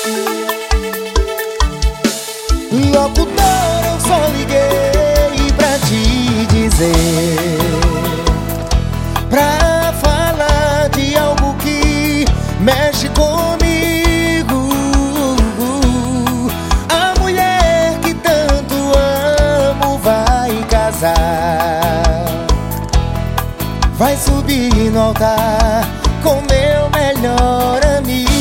Locutor, eu só liguei pra te dizer, pra falar de algo que mexe comigo. A mulher que tanto amo vai casar, vai subir no altar com meu melhor amigo.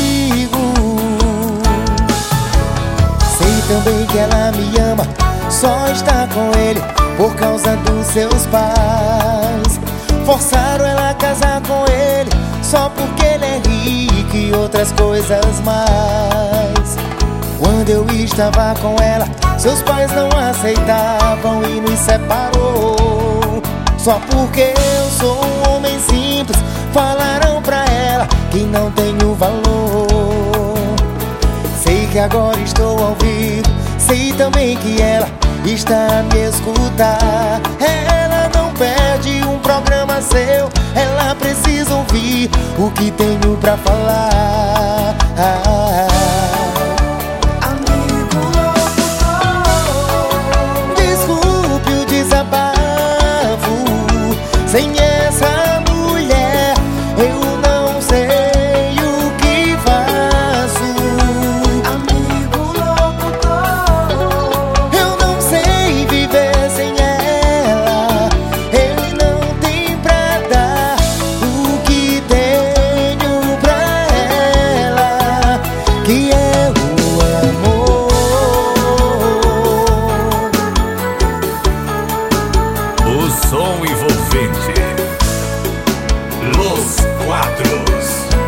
Sei também que ela me ama, só está com ele por causa dos seus pais. Forçaram ela a casar com ele só porque ele é rico e outras coisas mais. Quando eu estava com ela, seus pais não aceitavam e nos separou. Só porque eu sou um homem simples, falaram pra ela que não tenho valor. Sei que agora estou ao vivo, sei também que ela está a me escutar. Ela não perde um programa seu, ela precisa ouvir o que tenho pra falar. Amigo locutor, desculpe o desabafo, sem essa mulher eu não sei o que faço. amigo locutor, Eu não sei viver sem ela. Ele não tem pra dar o que tenho pra ela, que é o amor. O som envolvente. Los Quatros.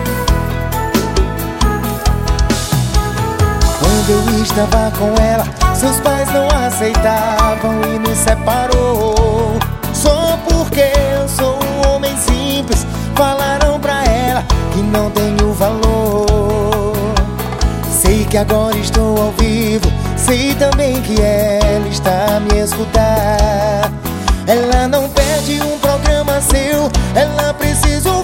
Quando eu estava com ela, seus pais não aceitavam e nos separou. Só porque eu sou um homem simples, falaram pra ela que não tenho valor. Sei que agora estou ao vivo, sei também que ela está a me escutar. Ela não perde um programa seu, ela precisa ouvir